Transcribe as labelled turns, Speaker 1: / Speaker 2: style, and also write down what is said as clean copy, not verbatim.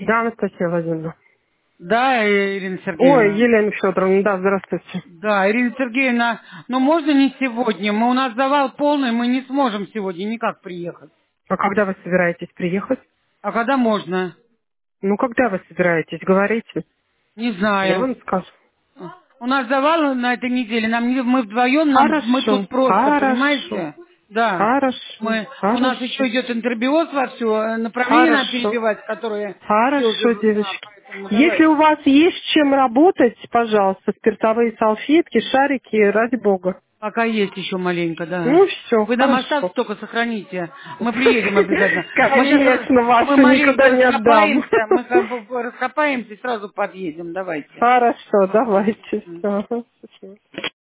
Speaker 1: Да, Анастасия Владимировна.
Speaker 2: Да, Ирина
Speaker 1: Ой,
Speaker 2: Сергеевна.
Speaker 1: Елена Федоровна, да, здравствуйте.
Speaker 2: Да, Ирина Сергеевна, но можно не сегодня? У нас завал полный, мы не сможем сегодня никак приехать.
Speaker 1: А когда вы собираетесь приехать?
Speaker 2: А когда можно?
Speaker 1: Ну, когда вы собираетесь, говорите.
Speaker 2: Не
Speaker 1: Я
Speaker 2: знаю.
Speaker 1: вам скажу.
Speaker 2: У нас завал на этой неделе, мы вдвоем, мы
Speaker 1: Хорошо,
Speaker 2: тут просто,
Speaker 1: хорошо,
Speaker 2: понимаете? Да.
Speaker 1: хорошо,
Speaker 2: У нас
Speaker 1: хорошо,
Speaker 2: еще идет интербиоз вовсю, направление надо
Speaker 1: хорошо,
Speaker 2: перебивать, которые все уже,
Speaker 1: хорошо, девочки.
Speaker 2: поэтому
Speaker 1: Если у
Speaker 2: давайте.
Speaker 1: вас есть чем работать, пожалуйста, спиртовые салфетки, шарики, ради бога.
Speaker 2: Пока есть еще маленько, да.
Speaker 1: Ну, все,
Speaker 2: Вы нам оставьте
Speaker 1: хорошо.
Speaker 2: только сохраните. Мы приедем обязательно. Мы сейчас
Speaker 1: Конечно,
Speaker 2: мы
Speaker 1: вашу
Speaker 2: маленько
Speaker 1: никуда не отдам.
Speaker 2: раскопаемся, мы как бы раскопаемся и сразу подъедем. Давайте.
Speaker 1: Хорошо, давайте. Ага, спасибо.